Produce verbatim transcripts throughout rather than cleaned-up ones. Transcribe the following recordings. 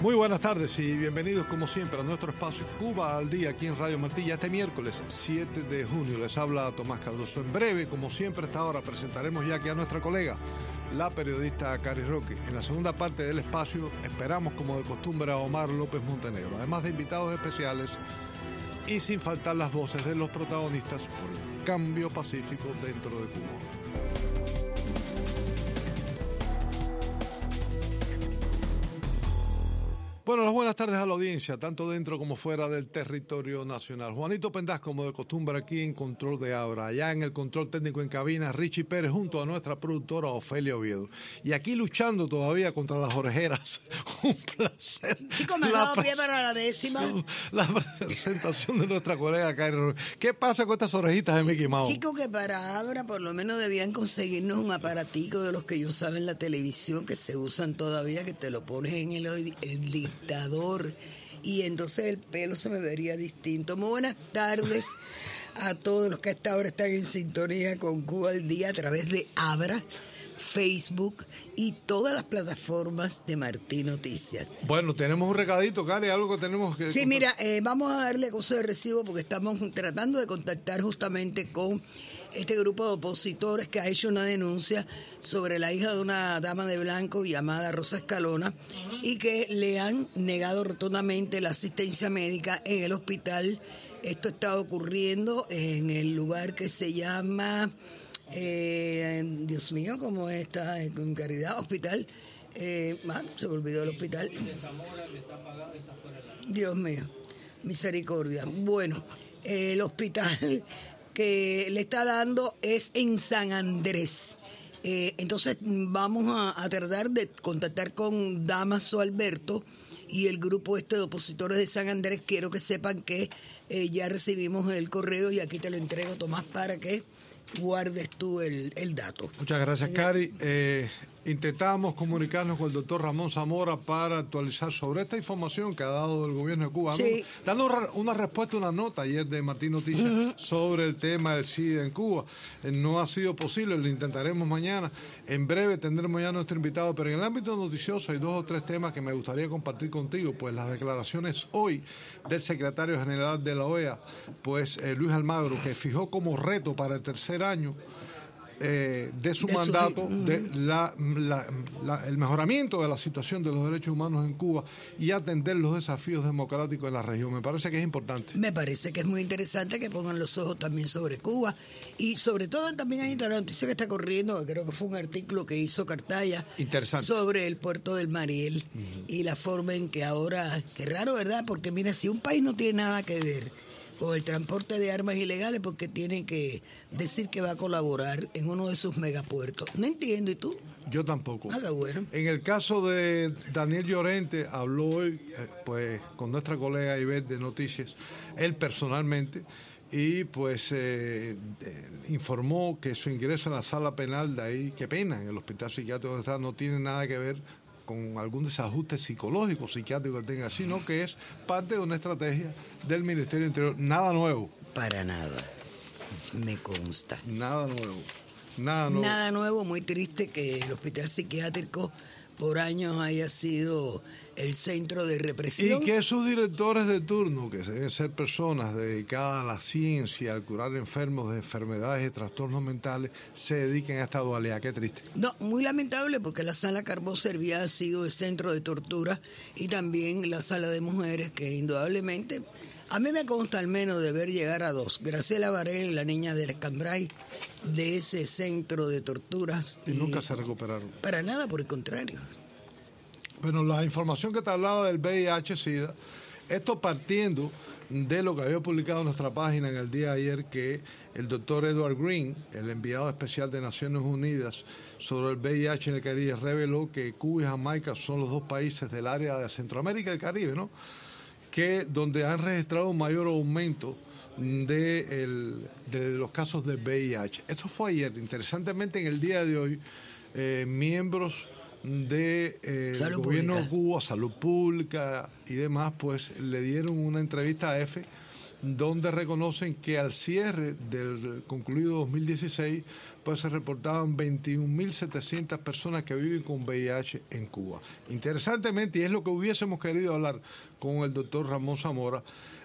Muy buenas tardes y bienvenidos como siempre a nuestro espacio Cuba al Día aquí en Radio Martí. Este miércoles siete de junio les habla Tomás Cardoso. En breve, como siempre a esta hora, presentaremos ya aquí a nuestra colega, la periodista Cari Roque. En la segunda parte del espacio esperamos como de costumbre a Omar López Montenegro, además de invitados especiales y sin faltar las voces de los protagonistas por el cambio pacífico dentro de Cuba. Bueno, las buenas tardes a la audiencia, tanto dentro como fuera del territorio nacional. Juanito Pendaz, como de costumbre, aquí en Control de Abra. Allá en el control técnico en cabina, Richie Pérez, junto a nuestra productora Ofelia Oviedo. Y aquí luchando todavía contra las orejeras. Un placer. Chicos, me ha dado pie para la décima. La presentación de nuestra colega Karen. ¿Qué pasa con estas orejitas de Mickey Mouse? Chicos, que para Abra por lo menos debían conseguirnos un aparatico de los que yo usaba en la televisión, que se usan todavía, que te lo pones en el, el dictador y entonces el pelo se me vería distinto. Muy buenas tardes a todos los que hasta ahora están en sintonía con Cuba al Día a través de Abra, Facebook y todas las plataformas de Martí Noticias. Bueno, tenemos un recadito, Cari, algo que tenemos que... Sí, contar. Mira, eh, vamos a darle cosa de recibo porque estamos tratando de contactar justamente con este grupo de opositores que ha hecho una denuncia sobre la hija de una dama de blanco llamada Rosa Escalona y que le han negado rotundamente la asistencia médica en el hospital. Esto está ocurriendo en el lugar que se llama... Eh, Dios mío, ¿cómo está? En Caridad, hospital. Eh, ah, se me olvidó el hospital. Dios mío, misericordia. Bueno, eh, el hospital que le está dando es en San Andrés. Eh, entonces vamos a, a tratar de contactar con Damaso Alberto y el grupo este de opositores de San Andrés. Quiero que sepan que eh, ya recibimos el correo y aquí te lo entrego, Tomás, para que guardes tú el, el dato. Muchas gracias, Cari. Eh, intentamos comunicarnos con el doctor Ramón Zamora para actualizar sobre esta información que ha dado el gobierno de Cuba. Sí. Dando una respuesta, una nota ayer de Martí Noticias uh-huh. sobre el tema del SIDA en Cuba. Eh, no ha sido posible, lo intentaremos mañana. En breve tendremos ya nuestro invitado, pero en el ámbito noticioso hay dos o tres temas que me gustaría compartir contigo, pues las declaraciones hoy del secretario general de la O E A, pues eh, Luis Almagro, que fijó como reto para el tercer año eh, de su de mandato su... de la, la, la, el mejoramiento de la situación de los derechos humanos en Cuba y atender los desafíos democráticos en la región. Me parece que es importante. Me parece que es muy interesante que pongan los ojos también sobre Cuba y sobre todo también hay otra noticia que está corriendo, que creo que fue un artículo que hizo Cartaya sobre el puerto del Mariel uh-huh. y la forma en que ahora, qué raro, ¿verdad? Porque mira, si un país no tiene nada que ver con el transporte de armas ilegales, porque tiene que decir que va a colaborar en uno de sus megapuertos. No entiendo, ¿y tú? Yo tampoco. Ah, bueno. En el caso de Daniel Llorente, habló hoy eh, pues con nuestra colega Ivette de Noticias, él personalmente, y pues eh, eh, informó que su ingreso en la sala penal de ahí, qué pena, en el hospital psiquiátrico donde está, no tiene nada que ver con algún desajuste psicológico, psiquiátrico que tenga, sino que es parte de una estrategia del Ministerio Interior. Nada nuevo. Para nada, me consta. Nada nuevo. Nada nuevo. Nada nuevo, muy triste que el hospital psiquiátrico por años haya sido el centro de represión. Y que sus directores de turno, que deben ser personas dedicadas a la ciencia, al curar enfermos de enfermedades y trastornos mentales, se dediquen a esta dualidad. Qué triste. No, muy lamentable, porque la sala Carbó servía ha sido el centro de tortura y también la sala de mujeres, que indudablemente, a mí me consta al menos de ver llegar a dos. Graciela Varela, la niña del Escambray, de ese centro de torturas. Y, y nunca se recuperaron. Para nada, por el contrario. Bueno, la información que te hablaba del V I H-Sida, esto partiendo de lo que había publicado en nuestra página en el día de ayer, que el doctor Edward Green, el enviado especial de Naciones Unidas sobre el V I H en el Caribe, reveló que Cuba y Jamaica son los dos países del área de Centroamérica y el Caribe, ¿no?, que donde han registrado un mayor aumento de, el, de los casos de V I H. Esto fue ayer. Interesantemente, en el día de hoy, eh, miembros del de, eh, gobierno de Cuba, Salud Pública y demás, pues le dieron una entrevista a EFE donde reconocen que al cierre del concluido dos mil dieciséis, pues se reportaban veintiún mil setecientas personas que viven con V I H en Cuba. Interesantemente, y es lo que hubiésemos querido hablar con el doctor Ramón Zamora,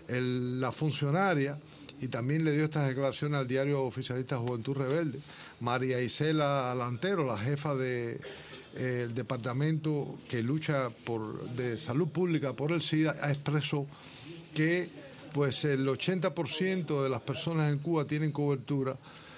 el, la funcionaria, y también le dio estas declaraciones al diario oficialista Juventud Rebelde, María Isela Alantero, la jefa de eh, el departamento que lucha por de salud pública por el SIDA, expresó que pues el ochenta por ciento de las personas en Cuba tienen cobertura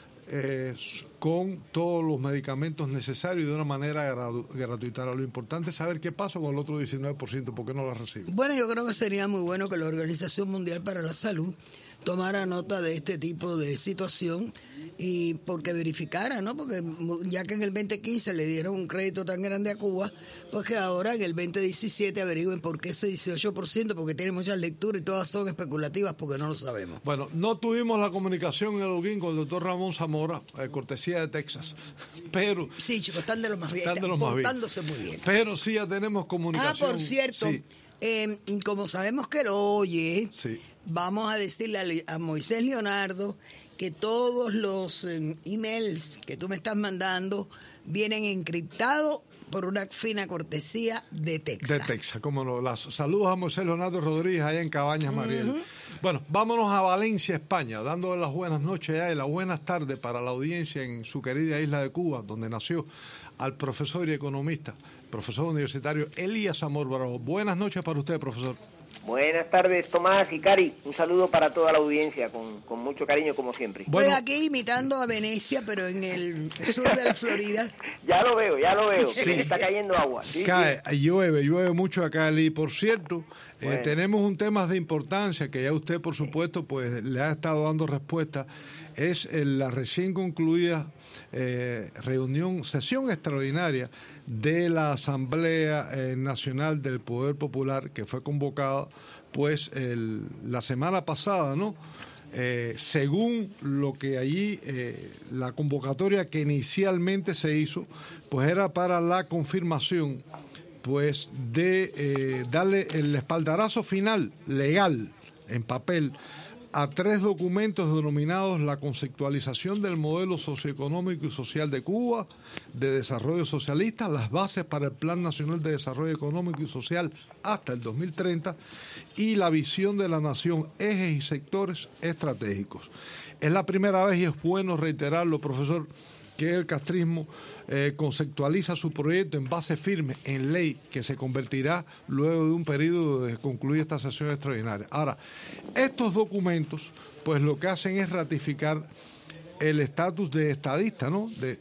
eh, con todos los medicamentos necesarios y de una manera gratu gratuita. Lo importante es saber qué pasa con el otro diecinueve por ciento, ¿por qué no la reciben? Bueno, yo creo que sería muy bueno que la Organización Mundial para la Salud tomara nota de este tipo de situación y porque verificara, ¿no? Porque ya que en el veinte quince le dieron un crédito tan grande a Cuba, pues que ahora en el veinte diecisiete averigüen por qué ese dieciocho por ciento, porque tiene muchas lecturas y todas son especulativas porque no lo sabemos. Bueno, no tuvimos la comunicación en el Holguín con el doctor Ramón Zamora, eh, cortesía de Texas, pero... Sí, chicos, están de los más bien, están, están portándose muy bien. Pero sí ya tenemos comunicación. Ah, por cierto, sí. eh, como sabemos que lo oye, sí. vamos a decirle a, a Moisés Leonardo que todos los eh, emails que tú me estás mandando vienen encriptados por una fina cortesía de Texas. De Texas, cómo no. Las, saludos a Moisés Leonardo Rodríguez allá en Cabañas, Mariel. Uh-huh. Bueno, vámonos a Valencia, España, dándole las buenas noches ya y las buenas tardes para la audiencia en su querida isla de Cuba, donde nació al profesor y economista, profesor universitario Elías Amor Bravo. Buenas noches para usted, profesor. Buenas tardes, Tomás y Cari. Un saludo para toda la audiencia, con, con mucho cariño, como siempre. Bueno, estoy aquí imitando a Venecia, pero en el sur de la Florida. Ya lo veo, ya lo veo. Sí. Está cayendo agua. Sí, Cae, sí. llueve, llueve mucho acá. Y por cierto, bueno. eh, tenemos un tema de importancia que ya usted, por supuesto, pues le ha estado dando respuesta. Es la recién concluida eh, reunión, sesión extraordinaria de la Asamblea eh, Nacional del Poder Popular, que fue convocada pues el, la semana pasada, ¿no? Eh, según lo que allí, eh, la convocatoria que inicialmente se hizo, pues era para la confirmación pues de eh, darle el espaldarazo final legal en papel a tres documentos denominados la conceptualización del modelo socioeconómico y social de Cuba, de desarrollo socialista, las bases para el Plan Nacional de Desarrollo Económico y Social hasta el dos mil treinta y la visión de la nación, ejes y sectores estratégicos. Es la primera vez, y es bueno reiterarlo, profesor, que el castrismo eh, conceptualiza su proyecto en base firme, en ley, que se convertirá luego de un periodo de concluir esta sesión extraordinaria. Ahora, estos documentos, pues lo que hacen es ratificar el estatus de estadista, ¿no? De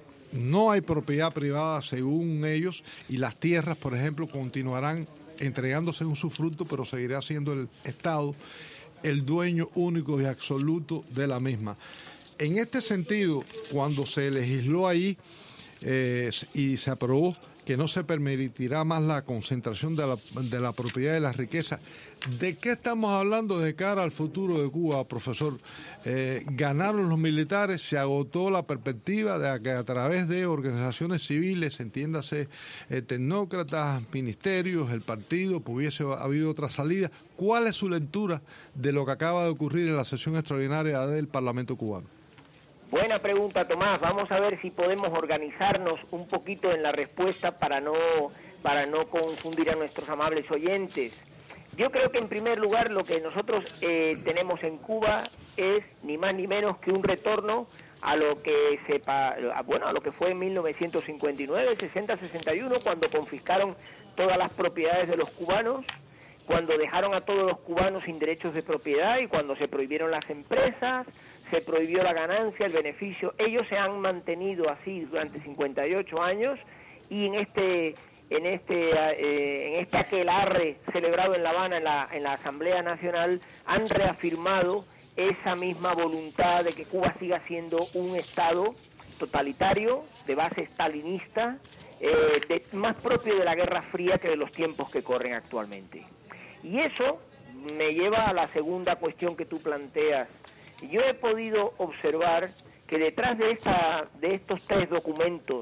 no hay propiedad privada según ellos, y las tierras, por ejemplo, continuarán entregándose en usufructo, pero seguirá siendo el Estado el dueño único y absoluto de la misma. En este sentido, cuando se legisló ahí eh, y se aprobó que no se permitirá más la concentración de la, de la propiedad y la riqueza, ¿de qué estamos hablando de cara al futuro de Cuba, profesor? Eh, ganaron los militares, se agotó la perspectiva de que a través de organizaciones civiles, entiéndase, eh, tecnócratas, ministerios, el partido, pues hubiese habido otra salida. ¿Cuál es su lectura de lo que acaba de ocurrir en la sesión extraordinaria del Parlamento cubano? Buena pregunta, Tomás. Vamos a ver si podemos organizarnos un poquito en la respuesta para no, para no confundir a nuestros amables oyentes. Yo creo que en primer lugar lo que nosotros eh, tenemos en Cuba es ni más ni menos que un retorno a lo que se, bueno, a lo que fue en mil novecientos cincuenta y nueve, sesenta, sesenta y uno, cuando confiscaron todas las propiedades de los cubanos, cuando dejaron a todos los cubanos sin derechos de propiedad y cuando se prohibieron las empresas, se prohibió la ganancia, el beneficio. Ellos se han mantenido así durante cincuenta y ocho años y en este en este eh, en este aquelarre celebrado en La Habana en la, en la Asamblea Nacional han reafirmado esa misma voluntad de que Cuba siga siendo un Estado totalitario, de base stalinista, eh, de, más propio de la Guerra Fría que de los tiempos que corren actualmente. Y eso me lleva a la segunda cuestión que tú planteas. Yo he podido observar que detrás de esta de estos tres documentos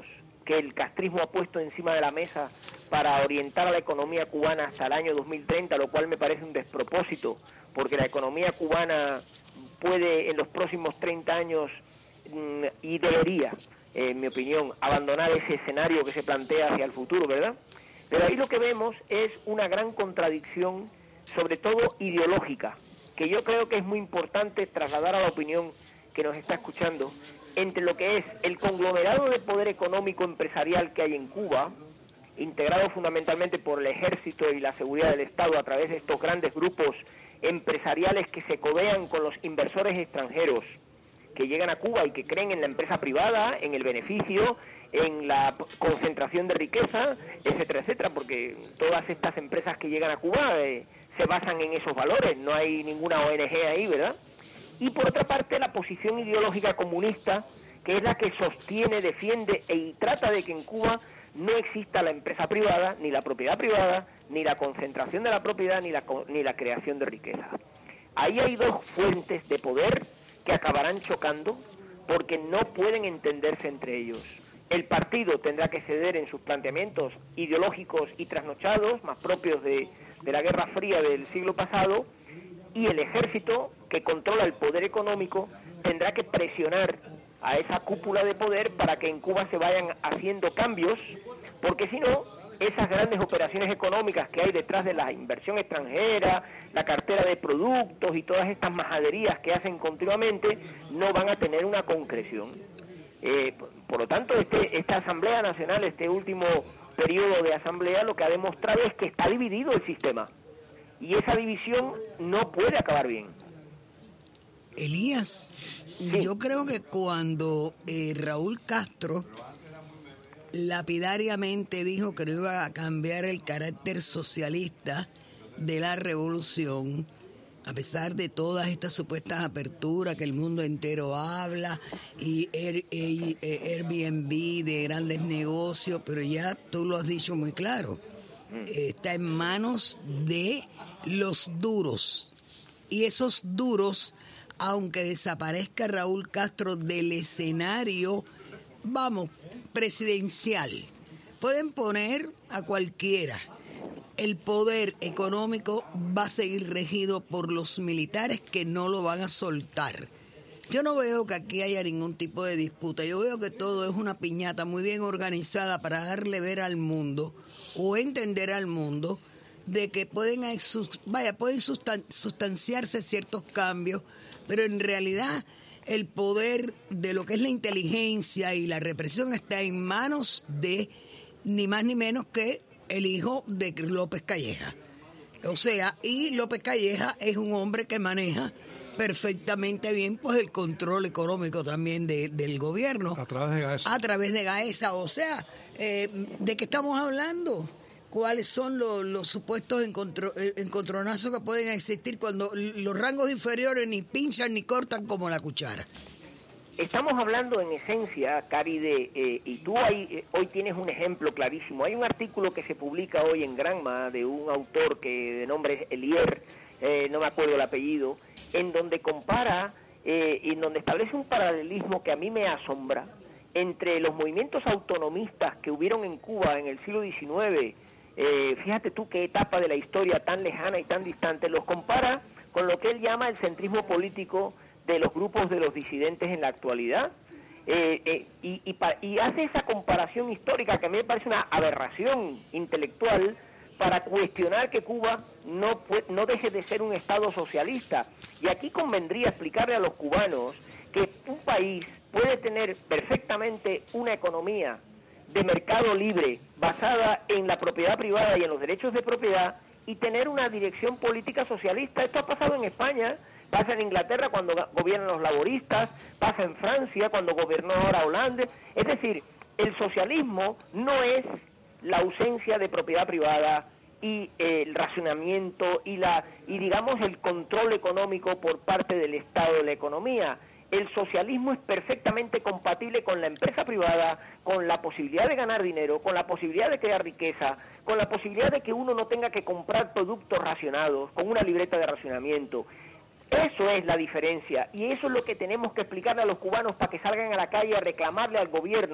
que el castrismo ha puesto encima de la mesa para orientar a la economía cubana hasta el año dos mil treinta, lo cual me parece un despropósito, porque la economía cubana puede en los próximos treinta años, mmm, y debería, eh, en mi opinión, abandonar ese escenario que se plantea hacia el futuro, ¿verdad? Pero ahí lo que vemos es una gran contradicción, sobre todo ideológica, que yo creo que es muy importante trasladar a la opinión que nos está escuchando, entre lo que es el conglomerado de poder económico empresarial que hay en Cuba, integrado fundamentalmente por el ejército y la seguridad del Estado a través de estos grandes grupos empresariales que se codean con los inversores extranjeros que llegan a Cuba y que creen en la empresa privada, en el beneficio, en la concentración de riqueza, etcétera, etcétera, porque todas estas empresas que llegan a Cuba eh, se basan en esos valores, no hay ninguna O N G ahí, ¿verdad? Y por otra parte la posición ideológica comunista, que es la que sostiene, defiende y trata de que en Cuba no exista la empresa privada, ni la propiedad privada, ni la concentración de la propiedad, ni la, ni la creación de riqueza. Ahí hay dos fuentes de poder que acabarán chocando porque no pueden entenderse entre ellos. El partido tendrá que ceder en sus planteamientos ideológicos y trasnochados, más propios de, de la Guerra Fría del siglo pasado, y el ejército, que controla el poder económico, tendrá que presionar a esa cúpula de poder para que en Cuba se vayan haciendo cambios, porque si no, esas grandes operaciones económicas que hay detrás de la inversión extranjera, la cartera de productos y todas estas majaderías que hacen continuamente, no van a tener una concreción. Eh, por, por lo tanto, este, esta Asamblea Nacional, este último periodo de Asamblea, lo que ha demostrado es que está dividido el sistema, y esa división no puede acabar bien. Elías, sí. Yo creo que cuando eh, Raúl Castro lapidariamente dijo que no iba a cambiar el carácter socialista de la revolución, a pesar de todas estas supuestas aperturas que el mundo entero habla, y Air, Air, Airbnb de grandes negocios, pero ya tú lo has dicho muy claro, está en manos de los duros, y esos duros, aunque desaparezca Raúl Castro del escenario, vamos, presidencial, pueden poner a cualquiera. El poder económico va a seguir regido por los militares, que no lo van a soltar. Yo no veo que aquí haya ningún tipo de disputa. Yo veo que todo es una piñata muy bien organizada para darle ver al mundo o entender al mundo de que pueden, vaya, pueden sustanciarse ciertos cambios, pero en realidad el poder de lo que es la inteligencia y la represión está en manos de ni más ni menos que el hijo de López Calleja. O sea, y López Calleja es un hombre que maneja perfectamente bien pues el control económico también de, del gobierno. A través de Gaesa. A través de Gaesa. O sea, eh, ¿de qué estamos hablando? ¿Cuáles son los, los supuestos encontro, encontronazos que pueden existir cuando los rangos inferiores ni pinchan ni cortan como la cuchara? Estamos hablando en esencia, Cari, de, eh, y tú hay, eh, hoy tienes un ejemplo clarísimo. Hay un artículo que se publica hoy en Granma de un autor que de nombre es Elier, eh, no me acuerdo el apellido, en donde compara, eh, en donde establece un paralelismo que a mí me asombra entre los movimientos autonomistas que hubieron en Cuba en el siglo diecinueve. Eh, fíjate tú qué etapa de la historia tan lejana y tan distante, los compara con lo que él llama el centrismo político de los grupos de los disidentes en la actualidad, eh, eh, y, y, y hace esa comparación histórica que a mí me parece una aberración intelectual para cuestionar que Cuba no, no deje de ser un Estado socialista. Y aquí convendría explicarle a los cubanos que un país puede tener perfectamente una economía de mercado libre basada en la propiedad privada y en los derechos de propiedad y tener una dirección política socialista. Esto ha pasado en España, pasa en Inglaterra cuando gobiernan los laboristas, pasa en Francia cuando gobernó ahora Hollande. Es decir, el socialismo no es la ausencia de propiedad privada y eh, el racionamiento y la y digamos el control económico por parte del Estado de la economía. El socialismo es perfectamente compatible con la empresa privada, con la posibilidad de ganar dinero, con la posibilidad de crear riqueza, con la posibilidad de que uno no tenga que comprar productos racionados, con una libreta de racionamiento. Eso es la diferencia, y eso es lo que tenemos que explicarle a los cubanos para que salgan a la calle a reclamarle al gobierno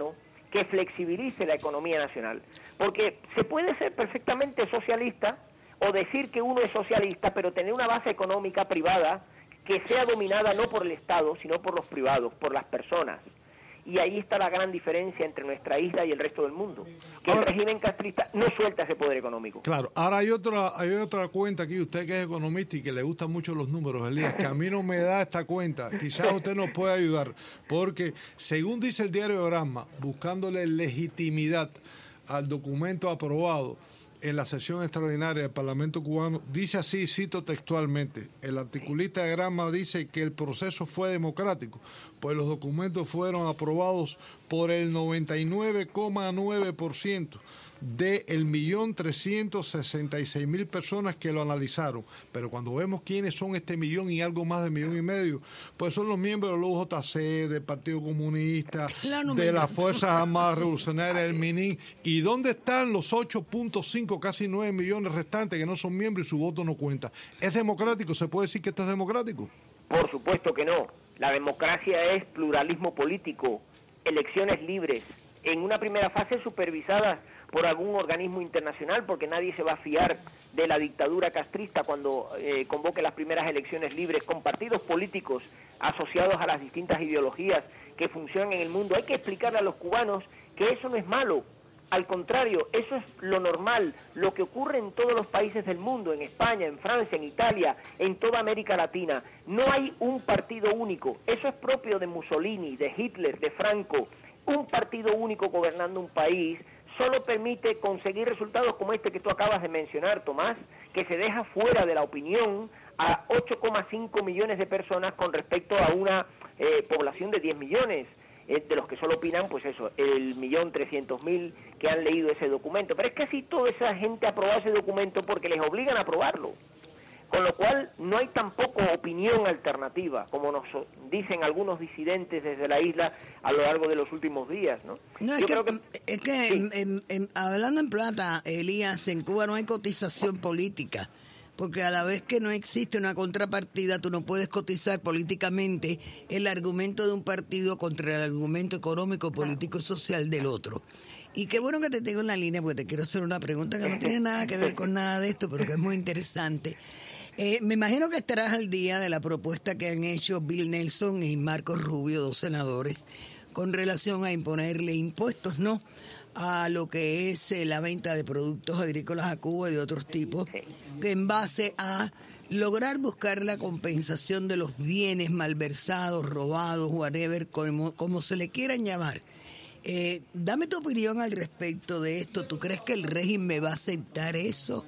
que flexibilice la economía nacional. Porque se puede ser perfectamente socialista o decir que uno es socialista, pero tener una base económica privada que sea dominada no por el Estado, sino por los privados, por las personas. Y ahí está la gran diferencia entre nuestra isla y el resto del mundo. Que ahora, el régimen castrista no suelta ese poder económico. Claro, ahora hay otra hay otra cuenta aquí, usted que es economista y que le gustan mucho los números, Elías, que a mí no me da esta cuenta. Quizás usted nos pueda ayudar, porque según dice el diario Granma, buscándole legitimidad al documento aprobado en la sesión extraordinaria del Parlamento cubano, dice así, cito textualmente, el articulista de Granma dice que el proceso fue democrático, pues los documentos fueron aprobados por el noventa y nueve coma nueve por ciento de el millón trescientos sesenta y seis mil personas que lo analizaron. Pero cuando vemos quiénes son este millón y algo más de millón y medio, pues son los miembros de la U J C, del Partido Comunista, claro, de las Fuerzas Armadas Revolucionarias, del MININ. ¿Y dónde están los ocho punto cinco, casi nueve millones restantes que no son miembros y su voto no cuenta? ¿Es democrático? ¿Se puede decir que esto es democrático? Por supuesto que no. La democracia es pluralismo político, elecciones libres, en una primera fase supervisadas por algún organismo internacional, porque nadie se va a fiar de la dictadura castrista cuando eh, convoque las primeras elecciones libres con partidos políticos asociados a las distintas ideologías que funcionan en el mundo. Hay que explicarle a los cubanos que eso no es malo, al contrario, eso es lo normal, lo que ocurre en todos los países del mundo, en España, en Francia, en Italia, en toda América Latina. No hay un partido único, eso es propio de Mussolini, de Hitler, de Franco. Un partido único gobernando un país solo permite conseguir resultados como este que tú acabas de mencionar, Tomás, que se deja fuera de la opinión a ocho coma cinco millones de personas con respecto a una eh, población de diez millones, eh, de los que solo opinan, pues eso, el millón trescientos mil que han leído ese documento. Pero es que así toda esa gente ha aprobado ese documento porque les obligan a aprobarlo. Con lo cual no hay tampoco opinión alternativa, como nos dicen algunos disidentes desde la isla a lo largo de los últimos días, ¿no? No, es, Yo que, creo que, es que sí. en, en, en, hablando en plata, Elías, en Cuba no hay cotización política, porque a la vez que no existe una contrapartida, tú no puedes cotizar políticamente el argumento de un partido contra el argumento económico, político y social del otro. Y qué bueno que te tengo en la línea, porque te quiero hacer una pregunta que no tiene nada que ver con nada de esto, pero que es muy interesante. Eh, me imagino que estarás al día de la propuesta que han hecho Bill Nelson y Marco Rubio, dos senadores, con relación a imponerle impuestos, ¿no?, a lo que es eh, la venta de productos agrícolas a Cuba y de otros tipos, que en base a lograr buscar la compensación de los bienes malversados, robados, whatever, como, como se le quieran llamar. Eh, dame tu opinión al respecto de esto. ¿Tú crees que el régimen va a aceptar eso?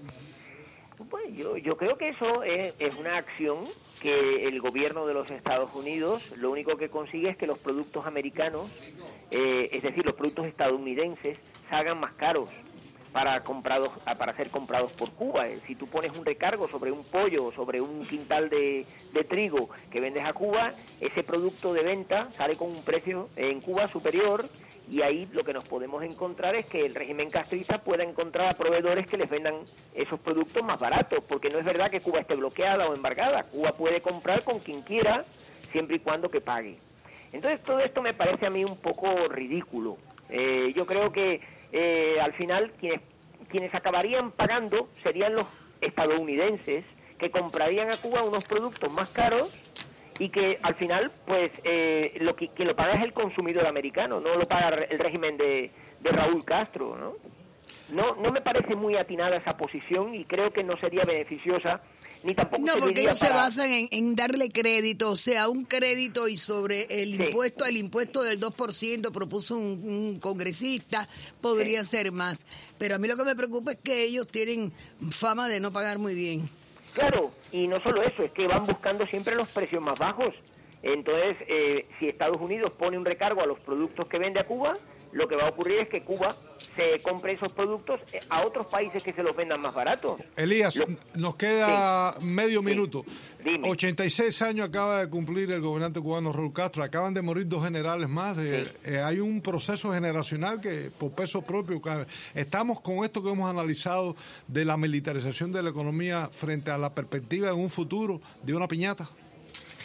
Pues yo, yo creo que eso es, es una acción que el gobierno de los Estados Unidos lo único que consigue es que los productos americanos, eh, es decir, los productos estadounidenses, salgan más caros para comprados para ser comprados por Cuba. Si tú pones un recargo sobre un pollo o sobre un quintal de, de trigo que vendes a Cuba, ese producto de venta sale con un precio en Cuba superior. Y ahí lo que nos podemos encontrar es que el régimen castrista pueda encontrar a proveedores que les vendan esos productos más baratos, porque no es verdad que Cuba esté bloqueada o embargada. Cuba puede comprar con quien quiera, siempre y cuando que pague. Entonces todo esto me parece a mí un poco ridículo. Eh, yo creo que eh, al final quienes, quienes acabarían pagando serían los estadounidenses, que comprarían a Cuba unos productos más caros, y que al final, pues, eh, lo que quien lo paga es el consumidor americano, no lo paga el régimen de, de Raúl Castro, ¿no? No, no me parece muy atinada esa posición y creo que no sería beneficiosa, ni tampoco No, porque ellos para... se basan en, en darle crédito, o sea, un crédito, y sobre el sí. impuesto, el impuesto del dos por ciento propuso un, un congresista, podría sí. ser más. Pero a mí lo que me preocupa es que ellos tienen fama de no pagar muy bien. Claro, y no solo eso, es que van buscando siempre los precios más bajos. Entonces, eh, si Estados Unidos pone un recargo a los productos que vende a Cuba, lo que va a ocurrir es que Cuba se compre esos productos a otros países que se los vendan más baratos. Elías, lo... nos queda sí. medio minuto. Sí. ochenta y seis años acaba de cumplir el gobernante cubano Raúl Castro. Acaban de morir dos generales más. De, sí. eh, hay un proceso generacional que por peso propio cabe. Estamos con esto que hemos analizado de la militarización de la economía frente a la perspectiva de un futuro de una piñata.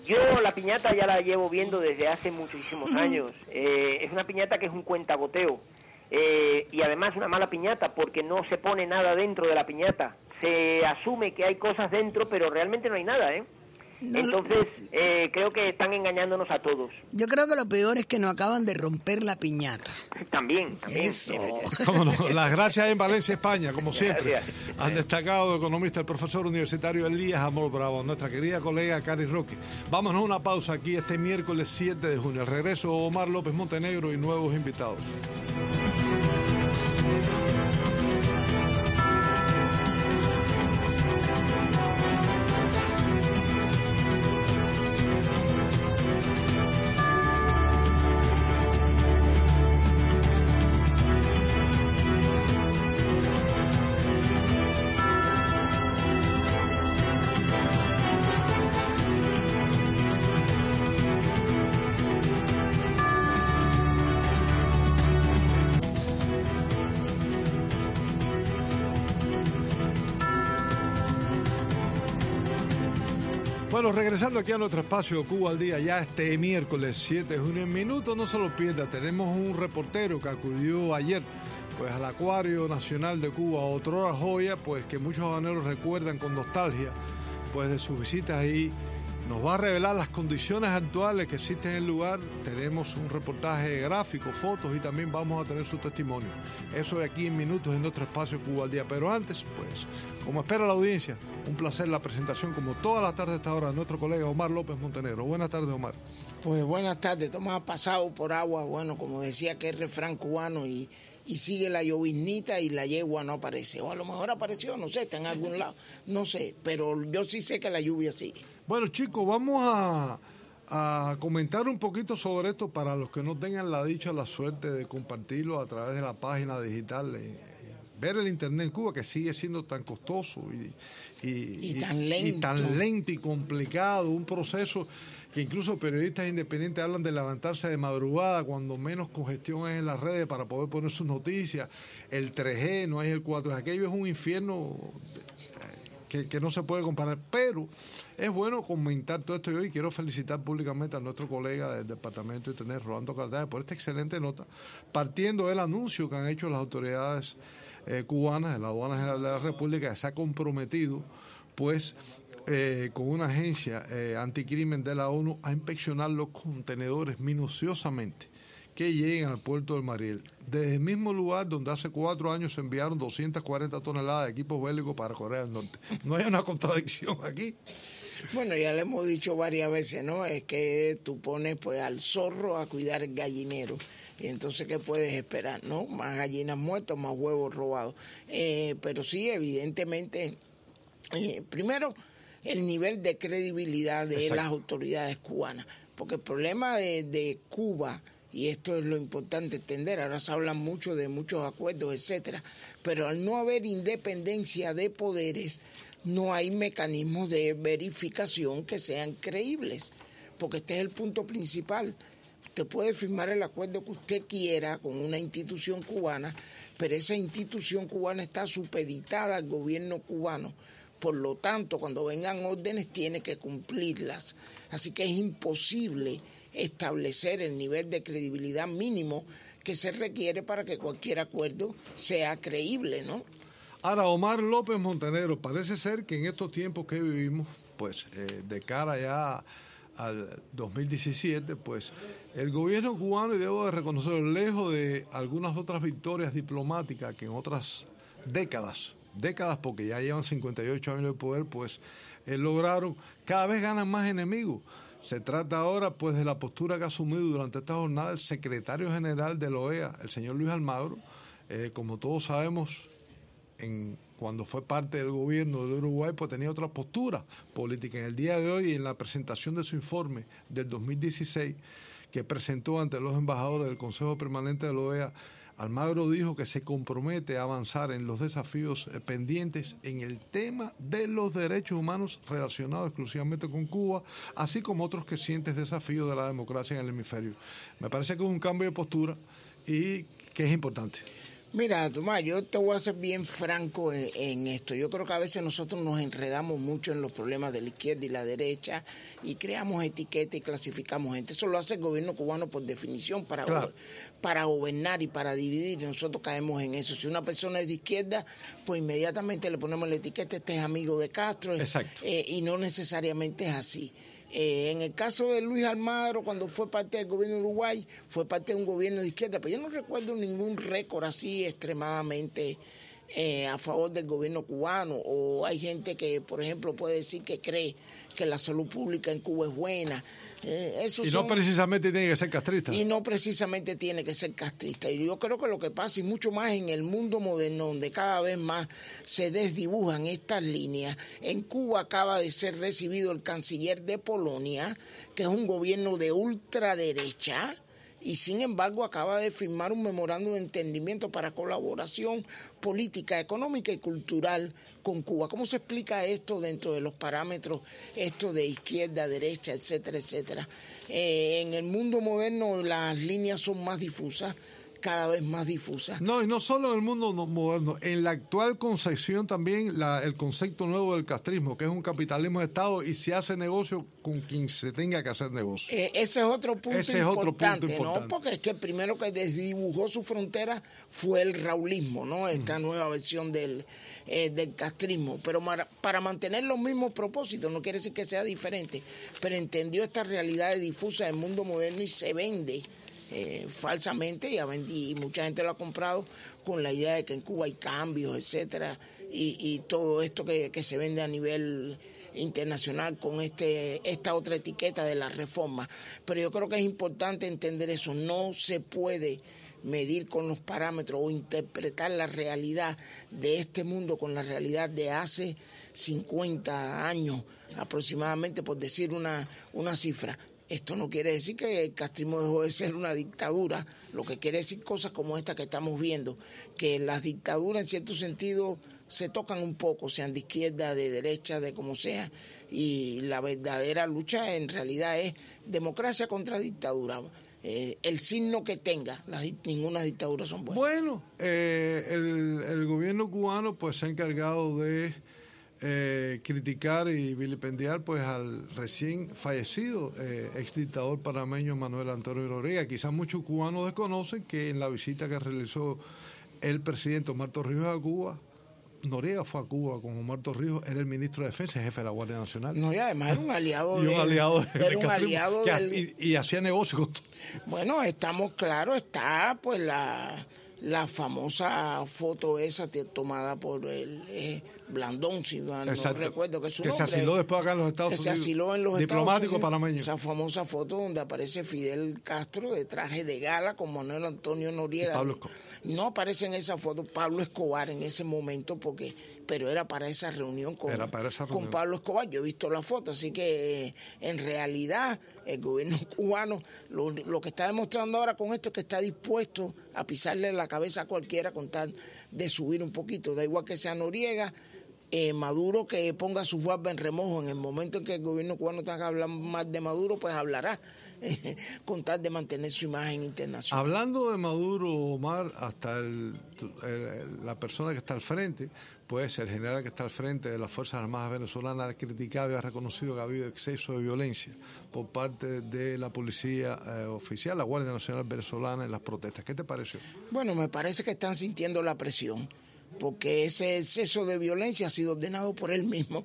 Yo la piñata ya la llevo viendo desde hace muchísimos años. Eh, es una piñata que es un cuentagoteo. Eh, y además una mala piñata porque no se pone nada dentro de la piñata. Se asume que hay cosas dentro, pero realmente no hay nada, ¿eh? No, Entonces, eh, creo que están engañándonos a todos. Yo creo que lo peor es que nos acaban de romper la piñata. También, también. Eso. ¿Cómo no? Las gracias en Valencia, España, como siempre. Gracias. Han destacado economista, el profesor universitario Elías Amor Bravo, nuestra querida colega Cari Roque. Vámonos a una pausa aquí este miércoles siete de junio. Al regreso, Omar López Montenegro y nuevos invitados. Bueno, regresando aquí a nuestro espacio Cuba al Día, ya este miércoles siete de junio, en minutos no se lo pierda, tenemos un reportero que acudió ayer pues al Acuario Nacional de Cuba, otrora joya, pues que muchos habaneros recuerdan con nostalgia, pues de sus visitas ahí. Nos va a revelar las condiciones actuales que existen en el lugar. Tenemos un reportaje gráfico, fotos y también vamos a tener su testimonio. Eso de aquí en minutos en nuestro espacio Cuba al Día. Pero antes, pues, como espera la audiencia, un placer la presentación, como todas las tardes a esta hora, de nuestro colega Omar López Montenegro. Buenas tardes, Omar. Pues buenas tardes. Tomás ha pasado por agua, bueno, como decía que es refrán cubano, y, y sigue la lloviznita y la yegua no aparece. O a lo mejor apareció, no sé, está en algún lado, no sé, pero yo sí sé que la lluvia sigue. Bueno, chicos, vamos a, a comentar un poquito sobre esto para los que no tengan la dicha, la suerte de compartirlo a través de la página digital, eh, ver el internet en Cuba, que sigue siendo tan costoso y, y, y tan lento. y tan lento y complicado, un proceso que incluso periodistas independientes hablan de levantarse de madrugada cuando menos congestión es en las redes para poder poner sus noticias. El tres G, no hay el cuatro G, aquello es un infierno Que, que no se puede comparar, pero es bueno comentar todo esto. Y hoy quiero felicitar públicamente a nuestro colega del Departamento de Internet, Rolando Caldaje, por esta excelente nota, partiendo del anuncio que han hecho las autoridades eh, cubanas de la Aduana General de la República, que se ha comprometido pues eh, con una agencia eh, anticrimen de la ONU a inspeccionar los contenedores minuciosamente que lleguen al puerto del Mariel, desde el mismo lugar donde hace cuatro años se enviaron doscientas cuarenta toneladas de equipos bélicos para Corea del Norte. No hay una contradicción aquí. Bueno, ya le hemos dicho varias veces, ¿no? Es que tú pones pues al zorro a cuidar el gallinero. Y entonces, ¿qué puedes esperar? ¿No? Más gallinas muertas, más huevos robados. Eh, pero sí, evidentemente, eh, primero, el nivel de credibilidad de Exacto. las autoridades cubanas. Porque el problema de, de Cuba, y esto es lo importante entender, ahora se habla mucho de muchos acuerdos, etcétera, pero al no haber independencia de poderes, no hay mecanismos de verificación que sean creíbles, porque este es el punto principal. Usted puede firmar el acuerdo que usted quiera con una institución cubana, pero esa institución cubana está supeditada al gobierno cubano. Por lo tanto, cuando vengan órdenes, tiene que cumplirlas. Así que es imposible establecer el nivel de credibilidad mínimo que se requiere para que cualquier acuerdo sea creíble, ¿no? Ahora, Omar López Montenegro, parece ser que en estos tiempos que vivimos, pues eh, de cara ya al dos mil diecisiete, pues el gobierno cubano, y debo de reconocerlo, lejos de algunas otras victorias diplomáticas que en otras décadas, décadas porque ya llevan cincuenta y ocho años de poder, pues eh, lograron, cada vez ganan más enemigos. Se trata ahora pues de la postura que ha asumido durante esta jornada el secretario general de la O E A, el señor Luis Almagro. Eh, como todos sabemos, en, cuando fue parte del gobierno de Uruguay, pues tenía otra postura política. En el día de hoy, en la presentación de su informe del dos mil dieciséis, que presentó ante los embajadores del Consejo Permanente de la O E A, Almagro dijo que se compromete a avanzar en los desafíos pendientes en el tema de los derechos humanos relacionados exclusivamente con Cuba, así como otros crecientes desafíos de la democracia en el hemisferio. Me parece que es un cambio de postura y que es importante. Mira, Tomás, yo te voy a ser bien franco en, en esto. Yo creo que a veces nosotros nos enredamos mucho en los problemas de la izquierda y la derecha y creamos etiquetas y clasificamos gente. Eso lo hace el gobierno cubano por definición para, claro. go- para gobernar y para dividir. Y nosotros caemos en eso. Si una persona es de izquierda, pues inmediatamente le ponemos la etiqueta, este es amigo de Castro. Exacto. Eh, y no necesariamente es así. Eh, en el caso de Luis Almagro, cuando fue parte del gobierno de Uruguay, fue parte de un gobierno de izquierda, pero yo no recuerdo ningún récord así extremadamente eh, a favor del gobierno cubano. O hay gente que, por ejemplo, puede decir que cree que la salud pública en Cuba es buena. Eh, esos Y no son... precisamente tiene que ser castrista. Y no precisamente tiene que ser castrista. Y yo creo que lo que pasa, y mucho más en el mundo moderno, donde cada vez más se desdibujan estas líneas, en Cuba acaba de ser recibido el canciller de Polonia, que es un gobierno de ultraderecha, y sin embargo acaba de firmar un memorándum de entendimiento para colaboración política, económica y cultural con Cuba. ¿Cómo se explica esto dentro de los parámetros, esto de izquierda, derecha, etcétera, etcétera? Eh, en el mundo moderno las líneas son más difusas, cada vez más difusas. No, y no solo en el mundo no- moderno, en la actual concepción también la, el concepto nuevo del castrismo, que es un capitalismo de Estado y se hace negocio con quien se tenga que hacer negocio. Eh, ese es otro punto Ese es otro importante, punto importante. ¿no? Porque es que el primero que desdibujó su frontera fue el raulismo, ¿no? Esta nueva versión del, eh, del castrismo. Pero para, para mantener los mismos propósitos, no quiere decir que sea diferente, pero entendió esta realidad difusa del mundo moderno y se vende Eh, falsamente, y, ha vendi- y mucha gente lo ha comprado con la idea de que en Cuba hay cambios, etcétera, y, y todo esto que, que se vende a nivel internacional con este esta otra etiqueta de la reforma. Pero yo creo que es importante entender eso. No se puede medir con los parámetros o interpretar la realidad de este mundo con la realidad de hace cincuenta años aproximadamente, por decir una, una cifra. Esto no quiere decir que el castrismo dejó de ser una dictadura, lo que quiere decir cosas como esta que estamos viendo, que las dictaduras en cierto sentido se tocan un poco, sean de izquierda, de derecha, de como sea, y la verdadera lucha en realidad es democracia contra dictadura. Eh, el signo que tenga, las, ninguna dictadura son buenas. Bueno, eh, el, el gobierno cubano pues se ha encargado de eh, criticar y vilipendiar pues al recién fallecido eh, ex dictador panameño Manuel Antonio Noriega. Quizás muchos cubanos desconocen que en la visita que realizó el presidente Omar Torrijos a Cuba, Noriega fue a Cuba con Omar Torrijos, era el ministro de Defensa y jefe de la Guardia Nacional. No, y además era un aliado y un de, aliado de, era de un Castrismo, aliado que, del, y, y hacía negocio con todo. Bueno, estamos claros, está pues la, la famosa foto esa te- tomada por el eh, Blandón, si mal no Exacto. recuerdo que es su que nombre. se asiló después acá en los Estados que se Unidos. asiló en los Diplomático Estados Unidos. panameño. Esa famosa foto donde aparece Fidel Castro de traje de gala con Manuel Antonio Noriega. Y Pablo Escobar. No aparece en esa foto Pablo Escobar en ese momento, porque pero era para esa reunión con, Era para esa reunión. con Pablo Escobar. Yo he visto la foto, así que eh, en realidad el gobierno cubano lo, lo que está demostrando ahora con esto es que está dispuesto a pisarle la cabeza a cualquiera con tal de subir un poquito. Da igual que sea Noriega, eh, Maduro que ponga su barba en remojo. En el momento en que el gobierno cubano tenga que hablar más de Maduro, pues hablará, eh, con tal de mantener su imagen internacional. Hablando de Maduro, Omar, hasta el, el- la persona que está al frente, pues el general que está al frente de las Fuerzas Armadas venezolanas ha criticado y ha reconocido que ha habido exceso de violencia por parte de la policía eh, oficial, la Guardia Nacional venezolana, en las protestas. ¿Qué te pareció? Bueno, me parece que están sintiendo la presión, porque ese exceso de violencia ha sido ordenado por él mismo.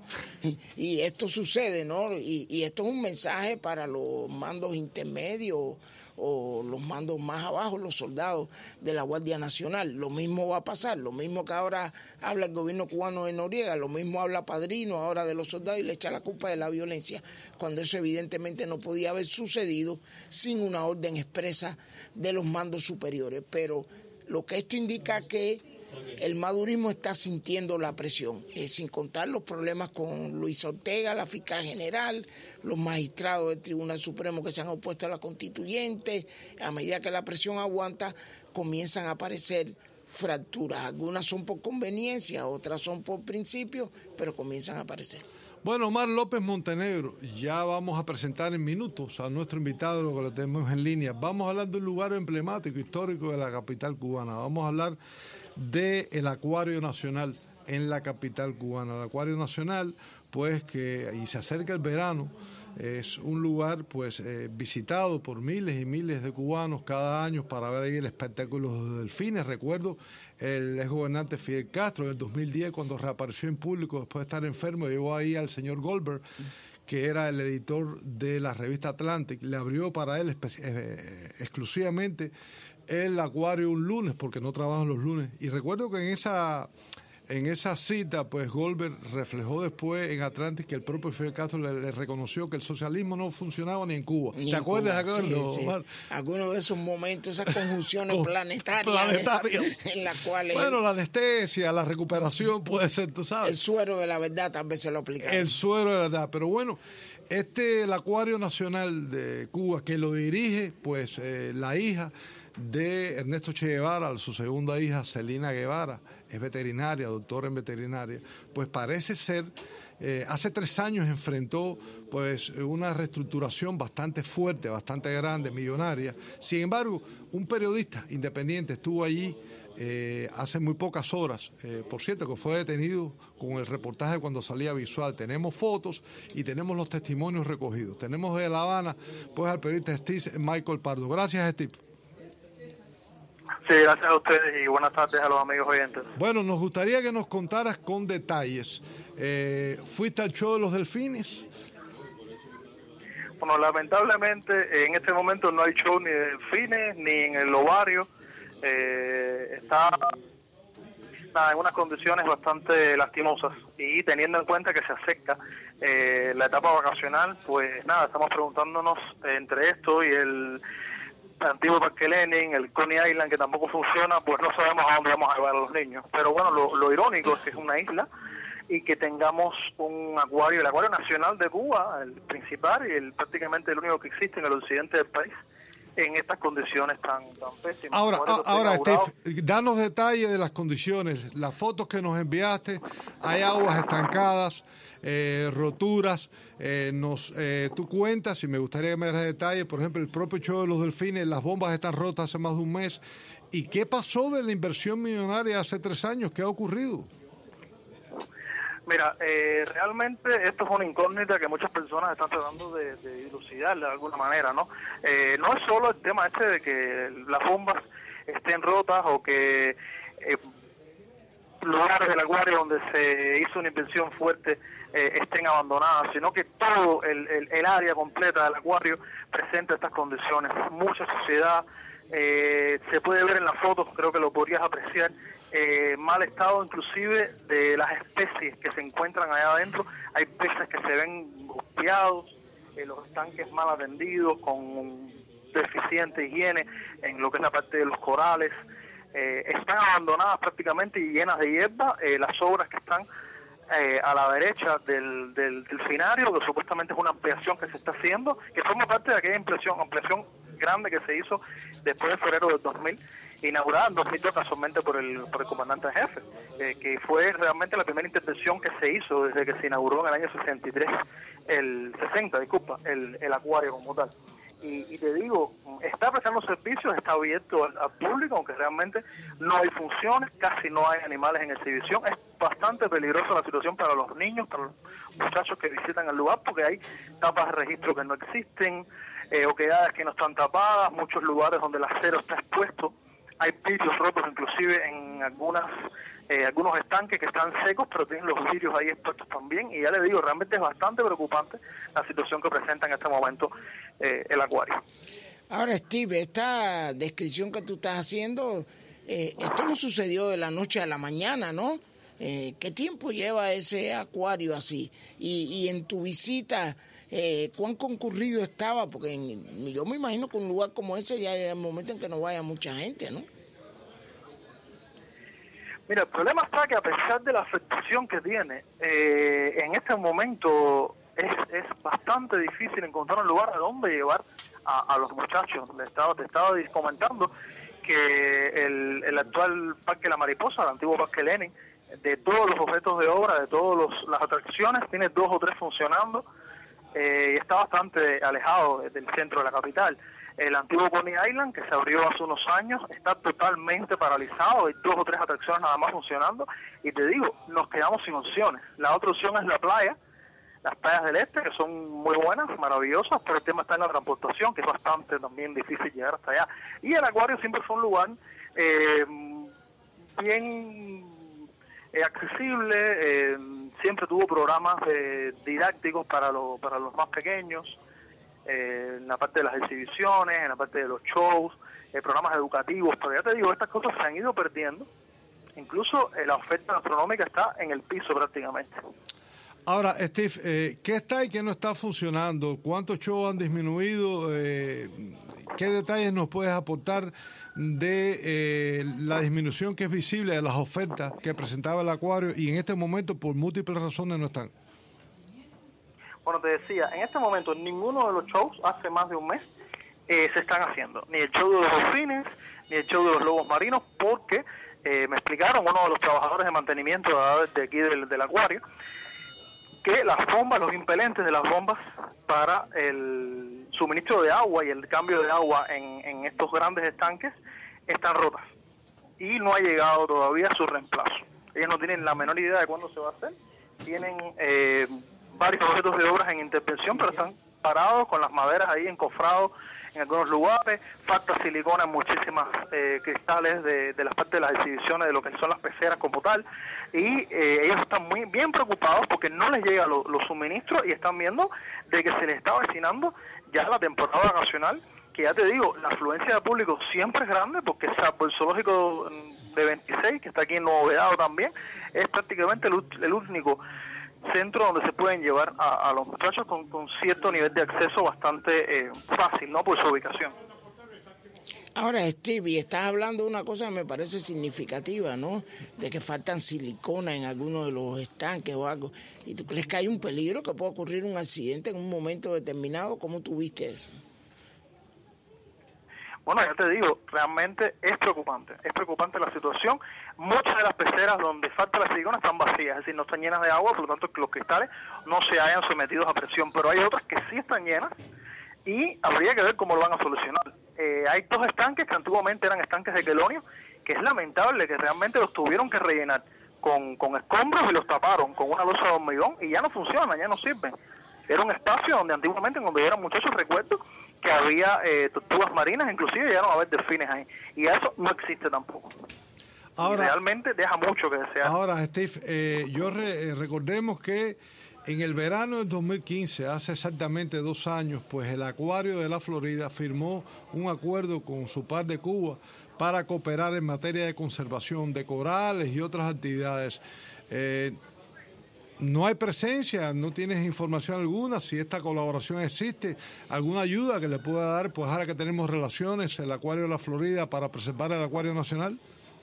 Y esto sucede, ¿no? Y, y esto es un mensaje para los mandos intermedios o los mandos más abajo, los soldados de la Guardia Nacional. Lo mismo va a pasar, lo mismo que ahora habla el gobierno cubano de Noriega, lo mismo habla Padrino ahora de los soldados y le echa la culpa de la violencia, cuando eso evidentemente no podía haber sucedido sin una orden expresa de los mandos superiores. Pero lo que esto indica que el madurismo está sintiendo la presión, eh, sin contar los problemas con Luis Ortega, la fiscal general, los magistrados del Tribunal Supremo que se han opuesto a la constituyente. A medida que la presión aguanta, comienzan a aparecer fracturas. Algunas son por conveniencia, otras son por principio, pero comienzan a aparecer. Bueno, Omar López Montenegro, ya vamos a presentar en minutos a nuestro invitado, lo que lo tenemos en línea. Vamos a hablar de un lugar emblemático, histórico de la capital cubana. Vamos a hablar del Acuario Nacional en la capital cubana. El Acuario Nacional, pues, que y se acerca el verano, es un lugar pues eh, visitado por miles y miles de cubanos cada año para ver ahí el espectáculo de delfines. Recuerdo el exgobernante Fidel Castro en el dos mil diez, cuando reapareció en público después de estar enfermo, llevó ahí al señor Goldberg, que era el editor de la revista Atlantic, le abrió para él eh, exclusivamente el acuario un lunes, porque no trabajan los lunes. Y recuerdo que en esa... En esa cita, pues Goldberg reflejó después en Atlantic que el propio Fidel Castro le, le reconoció que el socialismo no funcionaba ni en Cuba. Ni ¿Te en acuerdas Cuba, de aquello? sí, sí. Algunos de esos momentos, esas conjunciones planetarias, planetarias en las cuales... Bueno, la anestesia, la recuperación puede ser, tú sabes. El suero de la verdad tal vez se lo aplica. El suero de la verdad, pero bueno, este, el Acuario Nacional de Cuba, que lo dirige, pues, eh, la hija de Ernesto Che Guevara, su segunda hija, Celina Guevara, es veterinaria, doctora en veterinaria, pues parece ser, eh, hace tres años enfrentó pues una reestructuración bastante fuerte, bastante grande, millonaria. Sin embargo, un periodista independiente estuvo allí eh, hace muy pocas horas, eh, por cierto, que fue detenido con el reportaje cuando salía visual. Tenemos fotos y tenemos los testimonios recogidos. Tenemos de La Habana, pues, al periodista Steve Michael Pardo. Gracias, Steve. Sí, gracias a ustedes y buenas tardes a los amigos oyentes. Bueno, nos gustaría que nos contaras con detalles. Eh, ¿Fuiste al show de los delfines? Bueno, lamentablemente en este momento no hay show ni de delfines ni en el ovario. Eh, está nada, en unas condiciones bastante lastimosas, y teniendo en cuenta que se acerca eh, la etapa vacacional, pues nada, estamos preguntándonos eh, entre esto y el antiguo Parque Lenin, el Coney Island, que tampoco funciona, pues no sabemos a dónde vamos a llevar a los niños. Pero bueno, lo, lo irónico es que es una isla y que tengamos un acuario, el Acuario Nacional de Cuba, el principal y el prácticamente el único que existe en el occidente del país, en estas condiciones tan, tan pésimas. Ahora, Bueno, ahora inaugurado... Steve, danos detalles de las condiciones, las fotos que nos enviaste. Hay aguas estancadas, eh, roturas, eh, nos, eh, tú cuentas, y me gustaría que me dieras detalles, por ejemplo, el propio show de los delfines, las bombas están rotas hace más de un mes. ¿Y qué pasó de la inversión millonaria hace tres años? ¿Qué ha ocurrido? Mira, eh, realmente esto es una incógnita que muchas personas están tratando de, de dilucidar de alguna manera, ¿no? Eh, no es solo el tema este de que las bombas estén rotas o que eh, lugares del acuario donde se hizo una inversión fuerte eh, estén abandonadas, sino que todo el, el, el área completa del acuario presenta estas condiciones. Mucha suciedad, eh, se puede ver en las fotos, creo que lo podrías apreciar, eh, mal estado inclusive de las especies que se encuentran allá adentro. Hay peces que se ven golpeados, eh, los estanques mal atendidos, con deficiente higiene en lo que es la parte de los corales. Eh, están abandonadas prácticamente y llenas de hierba, eh, las obras que están eh, a la derecha del, del delfinario, que supuestamente es una ampliación que se está haciendo, que forma parte de aquella ampliación, ampliación grande que se hizo después de febrero del dos mil, inaugurada en dos mil dos casualmente por el, por el comandante en jefe, eh, que fue realmente la primera intervención que se hizo desde que se inauguró en el año sesenta y tres, el sesenta, disculpa, el, el acuario como tal. Y, y te digo, está prestando servicios, está abierto al, al público, aunque realmente no hay funciones, casi no hay animales en exhibición. Es bastante peligrosa la situación para los niños, para los muchachos que visitan el lugar, porque hay tapas de registro que no existen, eh, oquedades que no están tapadas, muchos lugares donde el acero está expuesto. Hay vidrios rotos inclusive en algunas eh, algunos estanques que están secos, pero tienen los vidrios ahí expuestos también. Y ya le digo, realmente es bastante preocupante la situación que presenta en este momento eh, el acuario. Ahora, Steve, esta descripción que tú estás haciendo, eh, esto no sucedió de la noche a la mañana, ¿no? Eh, ¿Qué tiempo lleva ese acuario así? Y, y en tu visita, eh, ¿cuán concurrido estaba? Porque en, yo me imagino que un lugar como ese ya hay el momento en que no vaya mucha gente, ¿no? Mira, el problema está que a pesar de la afectación que tiene, eh, en este momento es, es bastante difícil encontrar un lugar a donde llevar a, a los muchachos. Le estaba, te estaba comentando que el, el actual Parque La Mariposa, el antiguo Parque Lenin, de todos los objetos de obra, de todas las atracciones, tiene dos o tres funcionando eh, y está bastante alejado del centro de la capital. El antiguo Coney Island, que se abrió hace unos años, está totalmente paralizado, hay dos o tres atracciones nada más funcionando, y te digo, nos quedamos sin opciones. La otra opción es la playa, las playas del este, que son muy buenas, maravillosas, pero el tema está en la transportación, que es bastante también difícil llegar hasta allá. Y el acuario siempre fue un lugar eh, bien eh, accesible, eh, siempre tuvo programas eh, didácticos para, lo, para los más pequeños, eh, en la parte de las exhibiciones, en la parte de los shows, eh, programas educativos, pero ya te digo, estas cosas se han ido perdiendo, incluso eh, la oferta gastronómica está en el piso prácticamente. Ahora, Steve, eh, ¿qué está y qué no está funcionando? ¿Cuántos shows han disminuido? Eh, ¿Qué detalles nos puedes aportar de eh, la disminución que es visible de las ofertas que presentaba el acuario y en este momento por múltiples razones no están? Bueno, te decía, en este momento ninguno de los shows hace más de un mes eh, se están haciendo. Ni el show de los delfines, ni el show de los lobos marinos, porque eh, me explicaron uno de los trabajadores de mantenimiento de aquí del, del acuario, que las bombas, los impelentes de las bombas para el suministro de agua y el cambio de agua en, en estos grandes estanques están rotas y no ha llegado todavía su reemplazo. Ellos no tienen la menor idea de cuándo se va a hacer. Tienen eh, varios objetos de obras en intervención, pero están parados con las maderas ahí encofrados en algunos lugares. Falta silicona en muchísimas eh, cristales de, de las partes de las exhibiciones de lo que son las peceras como tal, y eh, ellos están muy bien preocupados porque no les llegan lo, los suministros y están viendo de que se les está avecinando ya la temporada vacacional, que ya te digo, la afluencia de público siempre es grande, porque salvo el zoológico de veintiséis, que está aquí en Nuevo Vedado también, es prácticamente el, el único centro donde se pueden llevar a, a los muchachos con, con cierto nivel de acceso bastante eh, fácil, ¿no?, por su ubicación. Ahora, Stevie, estás hablando de una cosa que me parece significativa, ¿no? De que faltan silicona en algunos de los estanques o algo. ¿Y tú crees que hay un peligro, que puede ocurrir un accidente en un momento determinado? ¿Cómo tú viste eso? Bueno, ya te digo, realmente es preocupante, es preocupante la situación. Muchas de las peceras donde falta la silicona están vacías, es decir, no están llenas de agua, por lo tanto que los cristales no se hayan sometido a presión, pero hay otras que sí están llenas y habría que ver cómo lo van a solucionar. Eh, hay dos estanques que antiguamente eran estanques de quelonio, que es lamentable que realmente los tuvieron que rellenar con, con escombros y los taparon con una losa de hormigón y ya no funcionan, ya no sirven. Era un espacio donde antiguamente, cuando yo era muchacho, recuerdo que había eh, tortugas marinas, inclusive llegaron a haber delfines ahí, y eso no existe tampoco. Ahora, y realmente deja mucho que desear. Ahora, Steve, eh, yo re, eh, recordemos que en el verano del dos mil quince, hace exactamente dos años, pues el Acuario de la Florida firmó un acuerdo con su par de Cuba para cooperar en materia de conservación de corales y otras actividades. Eh, No hay presencia, no tienes información alguna, si esta colaboración existe, alguna ayuda que le pueda dar, pues ahora que tenemos relaciones, el Acuario de la Florida, para preservar el Acuario Nacional.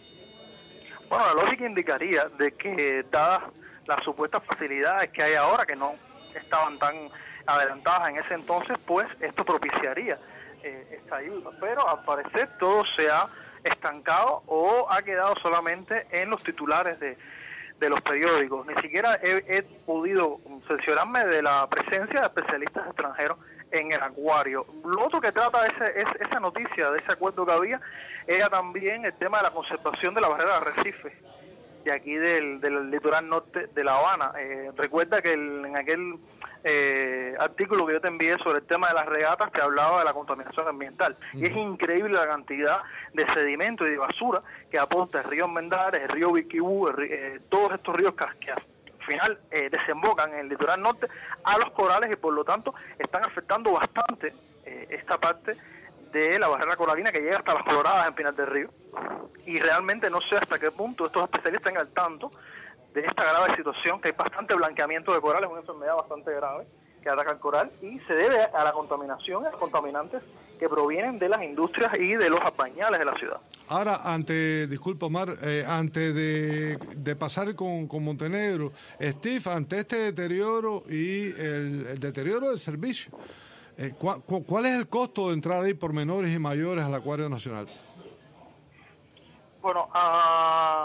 Bueno, la lógica indicaría de que, dadas las supuestas facilidades que hay ahora, que no estaban tan adelantadas en ese entonces, pues esto propiciaría eh, esta ayuda. Pero al parecer todo se ha estancado o ha quedado solamente en los titulares de de los periódicos. Ni siquiera he, he podido cerciorarme de la presencia de especialistas extranjeros en el acuario. Lo otro que trata ese, es, esa noticia de ese acuerdo que había era también el tema de la conservación de la barrera de arrecife de aquí del, del litoral norte de La Habana. Eh, recuerda que el, en aquel eh, artículo que yo te envié sobre el tema de las regatas te hablaba de la contaminación ambiental. Uh-huh. Y es increíble la cantidad de sedimento y de basura que aporta el río Mendares, el río Biquibú, el, eh, todos estos ríos que al final eh, desembocan en el litoral norte a los corales y por lo tanto están afectando bastante eh, esta parte de la barrera coralina que llega hasta las Coloradas en Pinar del Río. Y realmente no sé hasta qué punto estos especialistas están al tanto de esta grave situación, que hay bastante blanqueamiento de corales, una enfermedad bastante grave que ataca el coral y se debe a la contaminación, a los contaminantes que provienen de las industrias y de los bañales de la ciudad. Ahora, ante, disculpa Omar, eh, antes de, de pasar con, con Montenegro, Steve, ante este deterioro y el, el deterioro del servicio, eh, ¿cuál, ¿cuál es el costo de entrar ahí por menores y mayores al Acuario Nacional? Bueno, uh,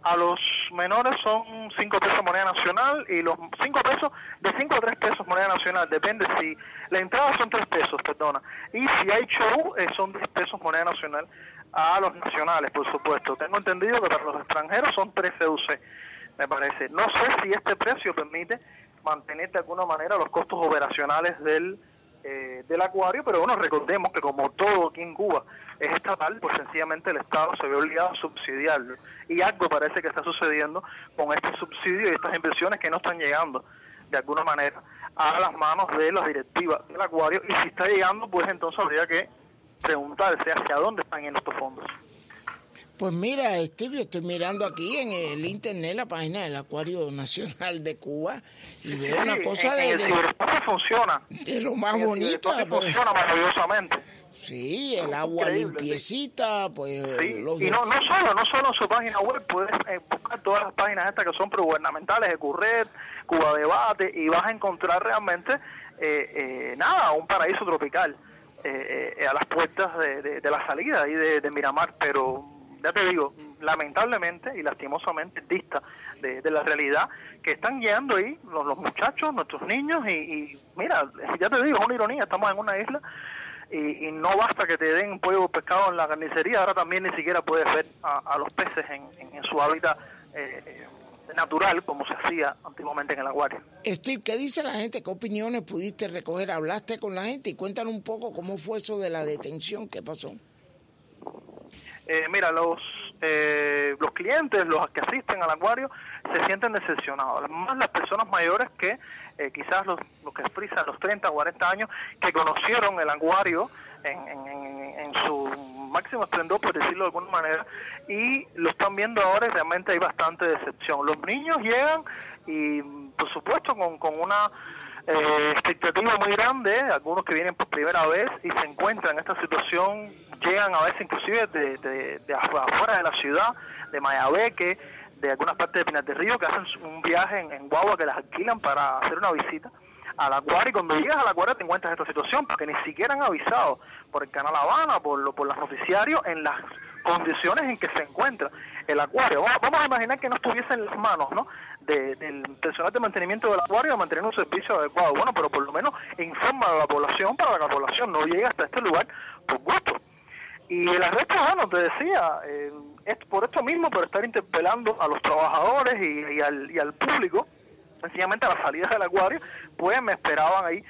A los menores son cinco pesos moneda nacional y los cinco pesos, de cinco a tres pesos moneda nacional, depende si, la entrada son tres pesos, perdona, y si hay show eh, son diez pesos moneda nacional a los nacionales, por supuesto. Tengo entendido que para los extranjeros son trece U C, me parece. No sé si este precio permite mantener de alguna manera los costos operacionales del Eh, del acuario, pero bueno, recordemos que como todo aquí en Cuba es estatal, pues sencillamente el Estado se ve obligado a subsidiarlo, y algo parece que está sucediendo con este subsidio y estas inversiones que no están llegando de alguna manera a las manos de las directivas del acuario, y si está llegando, pues entonces habría que preguntarse hacia dónde están yendo estos fondos. Pues mira, Steve, yo estoy mirando aquí en el internet la página del Acuario Nacional de Cuba y veo Sí, una cosa en, en de, el ciberespacio funciona, de lo más en el bonita. ciberespacio Pues, funciona maravillosamente. sí, el agua Increíble, limpiecita, pues Sí, los y no, no solo, no solo en su página web, puedes eh, buscar todas las páginas estas que son progubernamentales, Ecurred, Cuba Debate, y vas a encontrar realmente, eh, eh, nada, un paraíso tropical eh, eh, a las puertas de, de, de la salida ahí de, de Miramar, pero ya te digo, lamentablemente y lastimosamente dista de, de la realidad que están llegando ahí los, los muchachos, nuestros niños, y, y mira, ya te digo, es una ironía, estamos en una isla y, y no basta que te den pollo o pescado en la carnicería, ahora también ni siquiera puedes ver a, a los peces en, en, en su hábitat eh, natural, como se hacía antiguamente en el acuario. Steve, ¿qué dice la gente? ¿Qué opiniones pudiste recoger? ¿Hablaste con la gente? Y cuéntanos un poco cómo fue eso de la detención, ¿qué pasó? Eh, mira, los eh, los clientes, los que asisten al acuario, se sienten decepcionados. Más las personas mayores que eh, quizás los, los que frisan los treinta, cuarenta años, que conocieron el acuario en, en, en, en su máximo esplendor, por decirlo de alguna manera, y lo están viendo ahora y realmente hay bastante decepción. Los niños llegan y, por supuesto, con, con una eh, expectativa muy grande, algunos que vienen por primera vez y se encuentran en esta situación, llegan a veces inclusive de, de, de afuera de la ciudad, de Mayabeque, de algunas partes de Pinar del Río, que hacen un viaje en, en guagua que las alquilan para hacer una visita al acuario, y cuando llegas al acuario te encuentras esta situación, porque ni siquiera han avisado por el Canal Habana, por, lo, por los noticiarios, en las condiciones en que se encuentra el acuario. Vamos, vamos a imaginar que no estuviese en las manos, ¿no?, de, del personal de mantenimiento del acuario a mantener un servicio adecuado. Bueno, pero por lo menos informa a la población para que la población no llegue hasta este lugar por gusto. Y el arresto, bueno, te decía, eh, es por esto mismo, por estar interpelando a los trabajadores y, y, al, y al público, sencillamente a las salidas del acuario, pues me esperaban ahí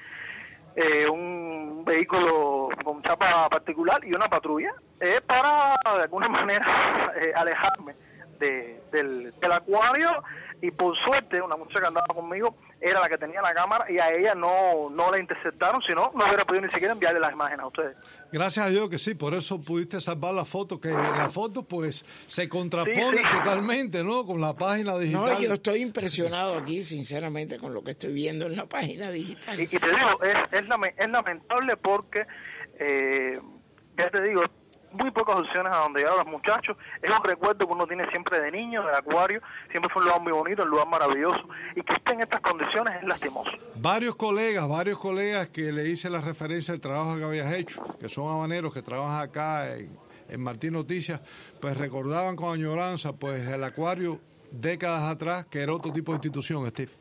eh, un vehículo con chapa particular y una patrulla eh, para de alguna manera eh, alejarme de, del, del acuario, y por suerte una muchacha que andaba conmigo era la que tenía la cámara y a ella no, no la interceptaron, sino no hubiera podido ni siquiera enviarle las imágenes a ustedes. Gracias a Dios que sí, por eso pudiste salvar la foto, que la foto pues se contrapone sí, sí. totalmente, ¿no?, con la página digital. No, yo estoy impresionado aquí, sinceramente, con lo que estoy viendo en la página digital. Y, y te digo, es, es, lame, es lamentable porque, eh, ya te digo, muy pocas opciones a donde llegar a los muchachos. Es un recuerdo que uno tiene siempre de niño, del acuario. Siempre fue un lugar muy bonito, un lugar maravilloso. Y que esté en estas condiciones es lastimoso. Varios colegas, varios colegas que le hice la referencia al trabajo que habías hecho, que son habaneros que trabajan acá en, en Martín Noticias, pues recordaban con añoranza pues el acuario décadas atrás, que era otro tipo de institución, Steve.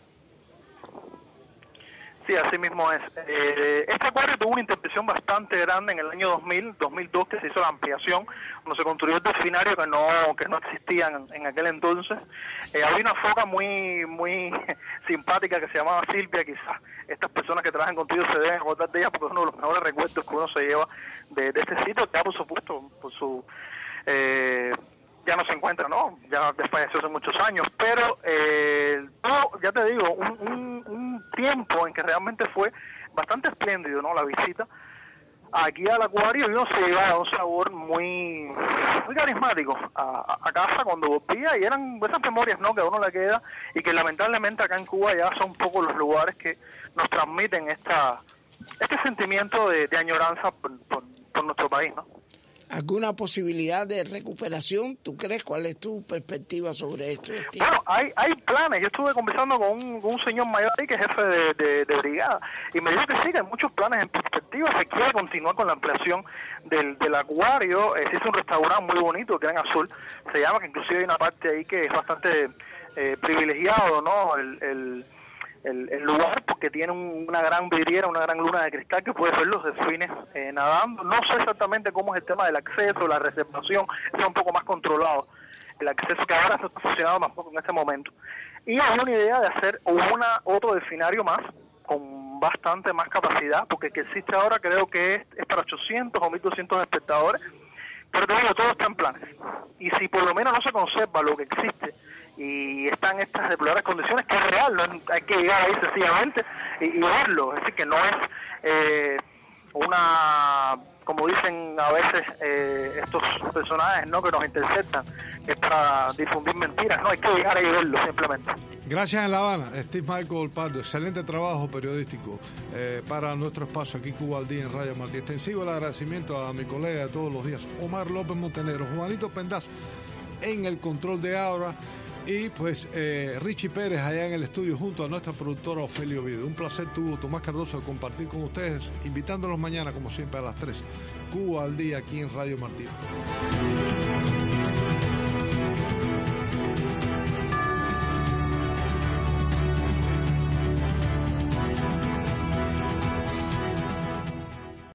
Sí, así mismo es. Eh, este acuario tuvo una intervención bastante grande en el año dos mil, dos mil dos, que se hizo la ampliación, cuando se construyó el delfinario que no que no existía en, en aquel entonces. Eh, había una foca muy muy simpática que se llamaba Silvia, quizás estas personas que trabajan contigo se deben acordar de ella, porque es uno de los mejores recuerdos que uno se lleva de, de este sitio, que ya por supuesto, por su... Eh, ya no se encuentra, ¿no? Ya desfalleció hace muchos años, pero eh, no, ya te digo, un, un, un tiempo en que realmente fue bastante espléndido, ¿no?, la visita aquí al acuario, y uno se llevaba un sabor muy muy carismático a, a casa cuando volvía, y eran esas memorias, ¿no?, que a uno le queda, y que lamentablemente acá en Cuba ya son pocos los lugares que nos transmiten esta este sentimiento de, de añoranza por, por, por nuestro país, ¿no? ¿Alguna posibilidad de recuperación? ¿Tú crees? ¿Cuál es tu perspectiva sobre esto? Bueno, hay hay planes. Yo estuve conversando con un, con un señor mayor ahí que es jefe de, de, de brigada y me dijo que sí, que hay muchos planes en perspectiva. Se quiere continuar con la ampliación del, del acuario. Existe un restaurante muy bonito que en Azul se llama, que inclusive hay una parte ahí que es bastante eh, privilegiado, ¿no? El, el El, el lugar, porque tiene un, una gran vidriera, una gran luna de cristal que puedes ver los delfines eh, nadando. No sé exactamente cómo es el tema del acceso, la reservación, es un poco más controlado. El acceso que ahora no está funcionando tampoco en este momento. Y hay una idea de hacer una otro delfinario más, con bastante más capacidad, porque el que existe ahora creo que es, es para ochocientos o mil doscientos espectadores, pero te digo, todo está en planes. Y si por lo menos no se conserva lo que existe, y están en estas deplorables condiciones, que es real, no hay que llegar ahí sencillamente y, y verlo, es decir, que no es eh, una, como dicen a veces eh, estos personajes, ¿no?, que nos interceptan, que es para difundir mentiras, no, hay que llegar ahí y verlo simplemente. Gracias en La Habana, Steve Michael Pardo, excelente trabajo periodístico eh, para nuestro espacio aquí Cuba al Día en Radio Martí. Extensivo el agradecimiento a mi colega de todos los días, Omar López Montenegro, Juanito Pendazo en el control de ahora. Y pues eh, Richie Pérez allá en el estudio junto a nuestra productora Ofelio Video. Un placer tuvo Tomás Cardoso de compartir con ustedes, invitándolos mañana como siempre a las tres. Cuba al Día aquí en Radio Martí.